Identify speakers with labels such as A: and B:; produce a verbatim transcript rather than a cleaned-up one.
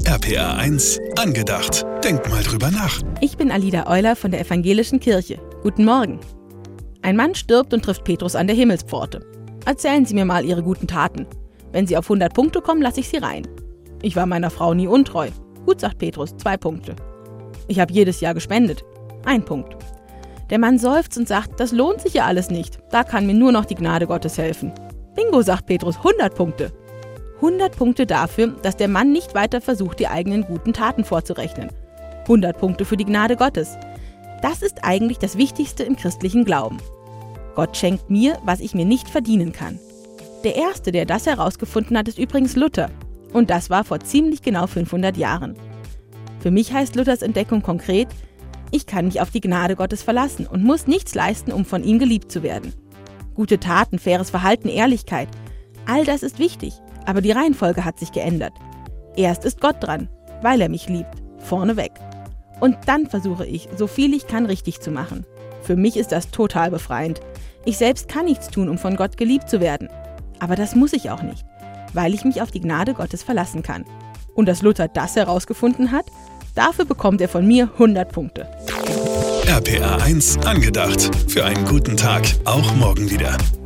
A: R P R eins angedacht. Denk mal drüber nach.
B: Ich bin Alida Euler von der Evangelischen Kirche. Guten Morgen. Ein Mann stirbt und trifft Petrus an der Himmelspforte. Erzählen Sie mir mal Ihre guten Taten. Wenn Sie auf hundert Punkte kommen, lasse ich Sie rein. Ich war meiner Frau nie untreu. Gut, sagt Petrus, zwei Punkte. Ich habe jedes Jahr gespendet. Ein Punkt. Der Mann seufzt und sagt, das lohnt sich ja alles nicht. Da kann mir nur noch die Gnade Gottes helfen. Bingo, sagt Petrus, hundert Punkte. hundert Punkte dafür, dass der Mann nicht weiter versucht, die eigenen guten Taten vorzurechnen. hundert Punkte für die Gnade Gottes. Das ist eigentlich das Wichtigste im christlichen Glauben. Gott schenkt mir, was ich mir nicht verdienen kann. Der Erste, der das herausgefunden hat, ist übrigens Luther. Und das war vor ziemlich genau fünfhundert Jahren. Für mich heißt Luthers Entdeckung konkret, ich kann mich auf die Gnade Gottes verlassen und muss nichts leisten, um von ihm geliebt zu werden. Gute Taten, faires Verhalten, Ehrlichkeit, all das ist wichtig, aber die Reihenfolge hat sich geändert. Erst ist Gott dran, weil er mich liebt, vorneweg. Und dann versuche ich, so viel ich kann, richtig zu machen. Für mich ist das total befreiend. Ich selbst kann nichts tun, um von Gott geliebt zu werden. Aber das muss ich auch nicht, weil ich mich auf die Gnade Gottes verlassen kann. Und dass Luther das herausgefunden hat, dafür bekommt er von mir hundert Punkte.
A: R P R eins angedacht. Für einen guten Tag, auch morgen wieder.